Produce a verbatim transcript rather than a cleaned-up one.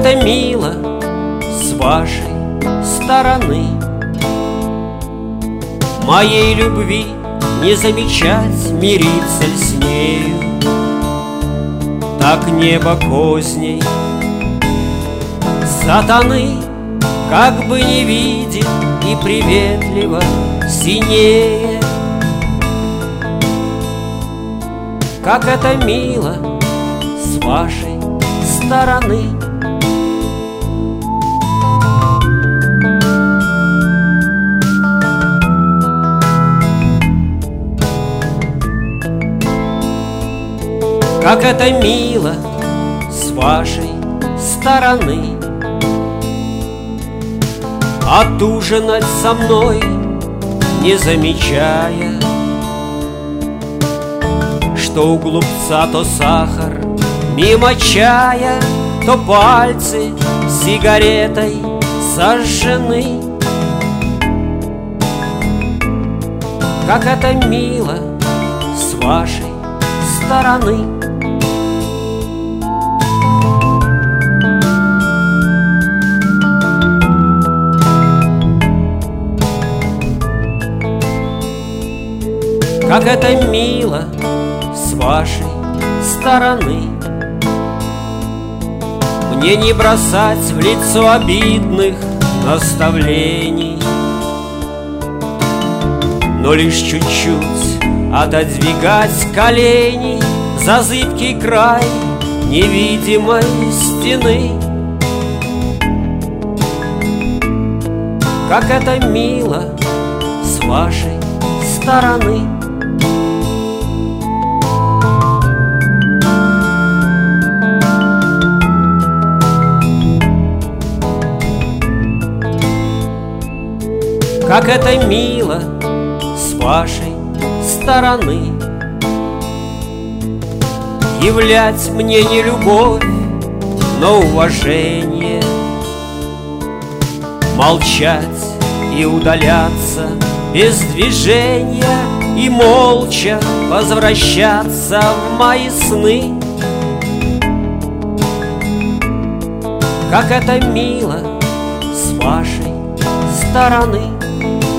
это мило с вашей стороны моей любви не замечать, мириться ли с нею. Так небо козней сатаны как бы не видит и приветливо синее. Как это мило с вашей стороны. Как это мило с вашей стороны отужинать со мной, не замечая, что у глупца то сахар мимо чая, то пальцы сигаретой сожжены. Как это мило с вашей стороны. Как это мило с вашей стороны мне не бросать в лицо обидных наставлений, но лишь чуть-чуть отодвигать колени за зыбкий край невидимой стены. Как это мило с вашей стороны. Как это мило с вашей стороны являть мне не любовь, но уважение, молчать и удаляться без движения и молча возвращаться в мои сны. Как это мило с вашей стороны.